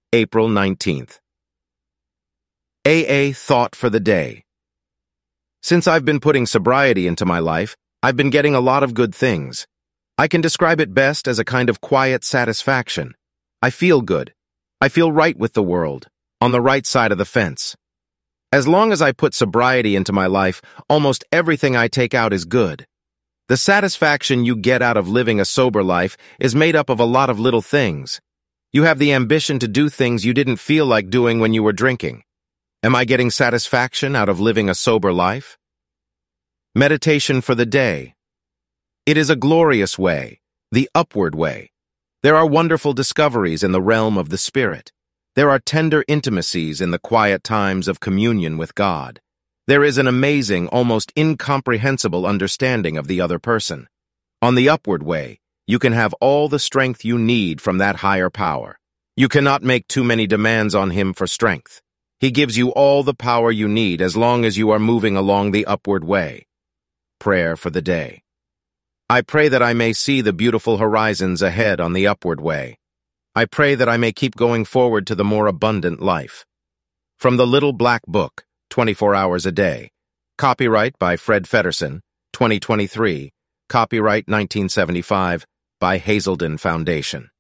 April 19th. AA Thought for the Day. Since I've been putting sobriety into my life, I've been getting a lot of good things. I can describe it best as a kind of quiet satisfaction. I feel good. I feel right with the world, on the right side of the fence. As long as I put sobriety into my life, almost everything I take out is good. The satisfaction you get out of living a sober life is made up of a lot of little things. You have the ambition to do things you didn't feel like doing when you were drinking. Am I getting satisfaction out of living a sober life? Meditation for the day. It is a glorious way, the upward way. There are wonderful discoveries in the realm of the spirit. There are tender intimacies in the quiet times of communion with God. There is an amazing, almost incomprehensible understanding of the other person. On the upward way, you can have all the strength you need from that higher power. You cannot make too many demands on him for strength. He gives you all the power you need as long as you are moving along the upward way. Prayer for the day. I pray that I may see the beautiful horizons ahead on the upward way. I pray that I may keep going forward to the more abundant life. From the Little Black Book, 24 Hours a Day. Copyright by Fred Feddersen, 2023. Copyright 1975 by Hazelden Foundation.